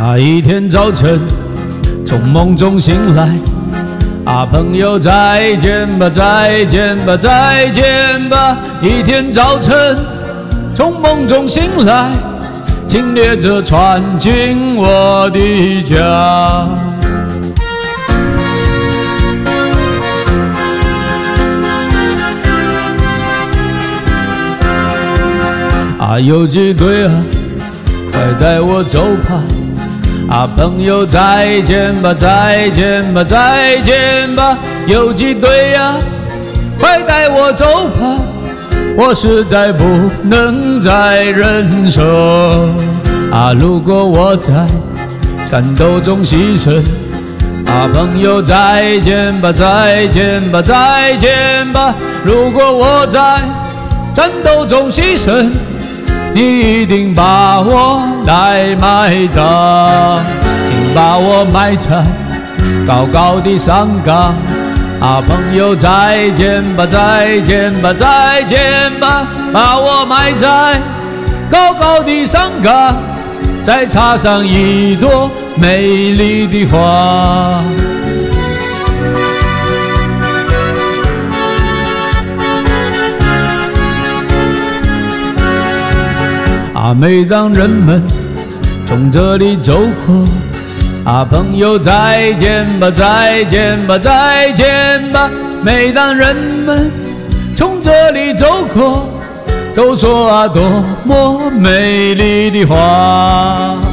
那一天早晨，从梦中醒来，朋友再见吧，再见吧，再见吧。一天早晨，从梦中醒来，请列车穿进我的家。游击队快带我走吧！朋友再见吧，再见吧，再见吧！游击队快带我走吧！我实在不能再忍受。如果我在战斗中牺牲，朋友再见吧，再见吧，再见吧！如果我在战斗中牺牲，你一定把我来埋葬，请把我埋在高高的山岗。朋友再见吧，再见吧，再见吧，把我埋在高高的山岗，再插上一朵美丽的花。每当人们从这里走过，朋友再见吧，再见吧，再见吧。每当人们从这里走过，都说多么美丽的花。